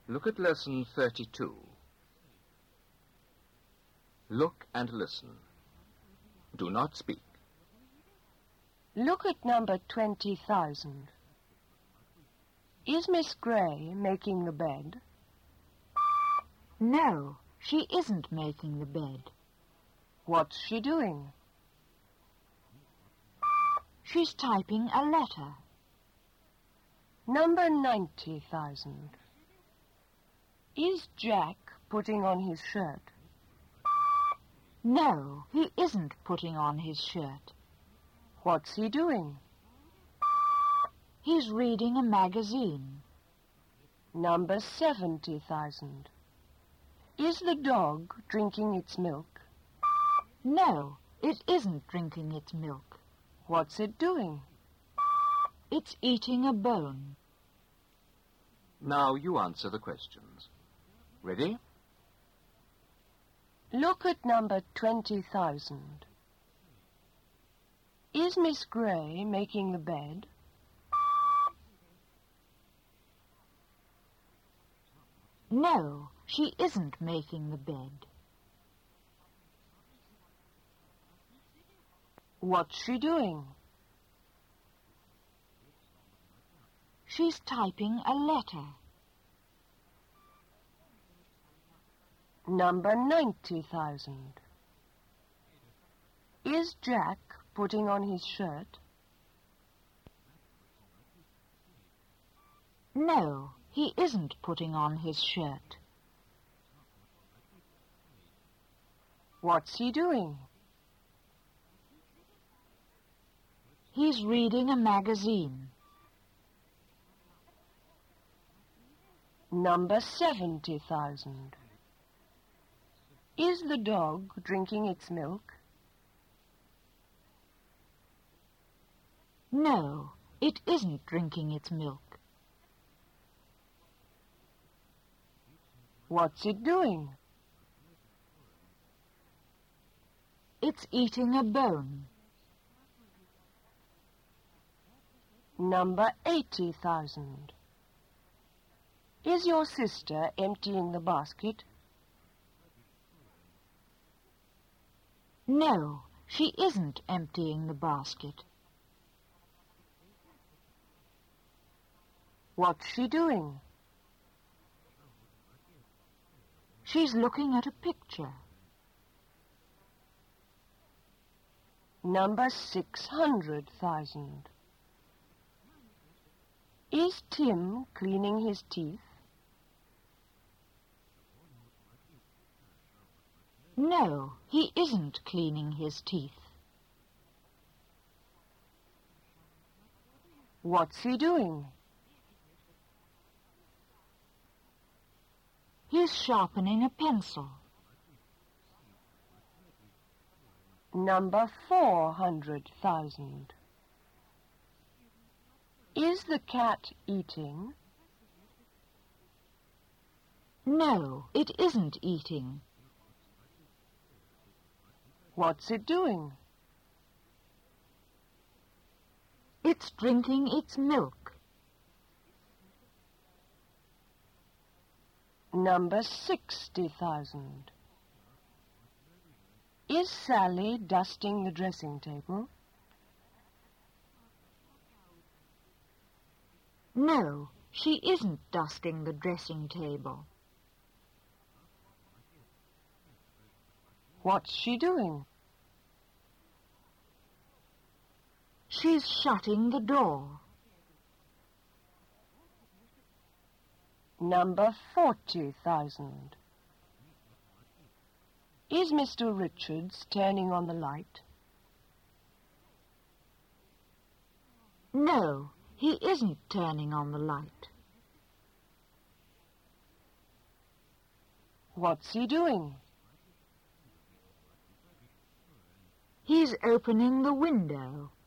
Look at lesson 32. Look and listen. Do not speak. Look at number 20,000. Is Miss Gray making the bed? No, she isn't making the bed. What's she doing? She's typing a letter. Number 90,000. Is Jack putting on his shirt? No, he isn't putting on his shirt. What's he doing? He's reading a magazine. Number 70,000. Is the dog drinking its milk? No, it isn't drinking its milk. What's it doing? It's eating a bone. Now you answer the questions. Ready? Look at number 20,000. Is Miss Gray making the bed? No, she isn't making the bed. What's she doing? She's typing a letter. Number 90,000. Is Jack putting on his shirt? No, he isn't putting on his shirt. What's he doing? He's reading a magazine. Number 70,000. Is the dog drinking its milk? No, it isn't drinking its milk. What's it doing? It's eating a bone. Number 80,000. Is your sister emptying the basket? No, she isn't emptying the basket. What's she doing? She's looking at a picture. Number 600,000. Is Tim cleaning his teeth? No, he isn't cleaning his teeth. What's he doing? He's sharpening a pencil. Number 400,000. Is the cat eating? No, it isn't eating. What's it doing? It's drinking its milk. Number 60,000. Is Sally dusting the dressing table? No, she isn't dusting the dressing table. What's she doing? She's shutting the door. Number 40,000. Is Mr. Richards turning on the light? No, he isn't turning on the light. What's he doing? He's opening the window.